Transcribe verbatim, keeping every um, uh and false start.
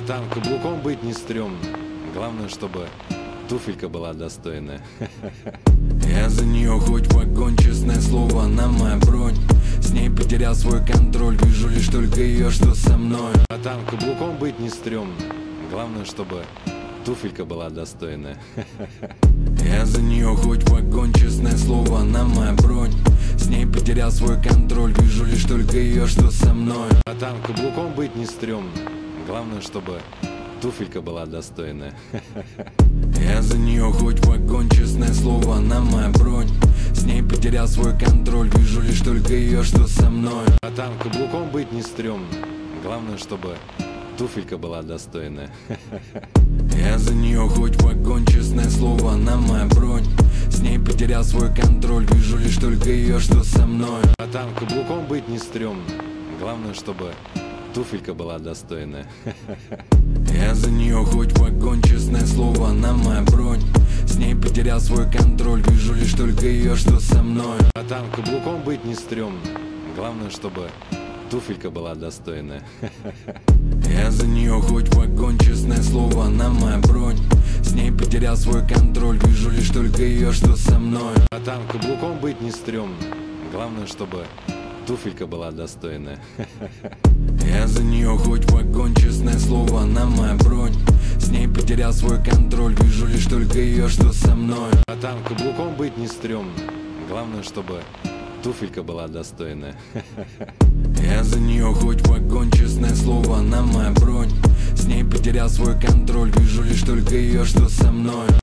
там каблуком быть не стрёмно. Главное, чтобы туфелька была достойная. Я за нее хоть в огонь, честное слово, она моя бронь. С ней потерял свой контроль, вижу лишь только ее, что со мной. А там каблуком быть не стрёмно. Главное, чтобы туфелька была достойная. Я за нее хоть в огонь, честное слово, она моя бронь. С ней потерял свой контроль, вижу лишь только ее, что со мной. А там каблуком быть не стрёмно. Главное, чтобы туфелька была достойная. Я за нее хоть в огонь, честное слово, она моя бронь. С ней потерял свой контроль, вижу лишь только ее, что со мной. А там каблуком быть не стрёмно. Главное, чтобы туфелька была достойная. Я за нее хоть в огонь, честное слово, она моя бронь. С ней потерял свой контроль, вижу лишь только ее, что со мной. А там каблуком быть не стрёмно. Главное, чтобы туфелька была достойная. Я за нее хоть в огонь, честное слово, она моя бронь. С ней потерял свой контроль, вижу лишь только ее, что со мной. А там каблуком быть не стрёмно. Главное, чтобы туфелька была достойная. Я за нее хоть в огонь, честное слово, она моя бронь. С ней потерял свой контроль, вижу лишь только ее, что со мной. А там каблуком быть не стрёмно. Главное, чтобы туфелька была достойная. Я за нее хоть в огонь, честное слово, она моя бронь. С ней потерял свой контроль, вижу лишь только ее, что со мной. А там каблуком быть не стрёмно. Главное, чтобы туфелька была достойная. Я за нее хоть в огонь, честное слово, она моя бронь. С ней потерял свой контроль, вижу лишь только ее, что со мной.